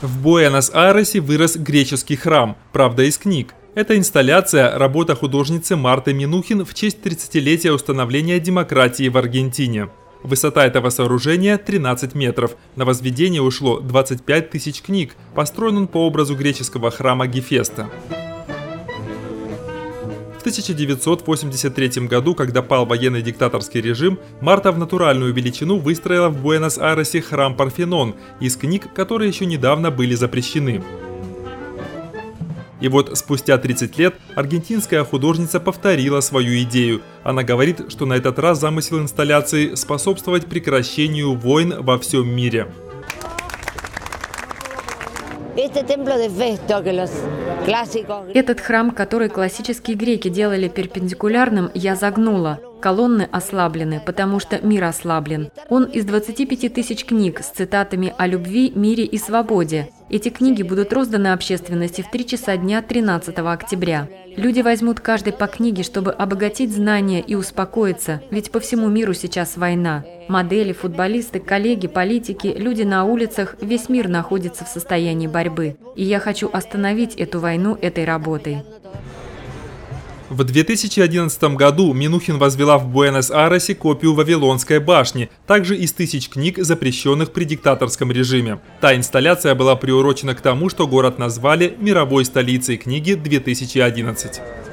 В Буэнос-Айресе вырос греческий храм, правда из книг. Это инсталляция – работа художницы Марты Минухин в честь 30-летия установления демократии в Аргентине. Высота этого сооружения – 13 метров. На возведение ушло 25 тысяч книг. Построен он по образу греческого храма Гефеста. В 1983 году, когда пал военный диктаторский режим, Марта в натуральную величину выстроила в Буэнос-Айресе храм Парфенон из книг, которые еще недавно были запрещены. И вот спустя 30 лет аргентинская художница повторила свою идею. Она говорит, что на этот раз замысел инсталляции – способствовать прекращению войн во всем мире. Этот храм, который классические греки делали перпендикулярным, я загнула. Колонны ослаблены, потому что мир ослаблен. Он из 25 тысяч книг с цитатами о любви, мире и свободе. Эти книги будут розданы общественности в 3 часа дня 13 октября. Люди возьмут каждый по книге, чтобы обогатить знания и успокоиться, ведь по всему миру сейчас война. Модели, футболисты, коллеги, политики, люди на улицах, весь мир находится в состоянии борьбы. И я хочу остановить эту войну этой работой. В 2011 году Минухин возвела в Буэнос-Айресе копию Вавилонской башни, также из тысяч книг, запрещенных при диктаторском режиме. Та инсталляция была приурочена к тому, что город назвали мировой столицей книги 2011.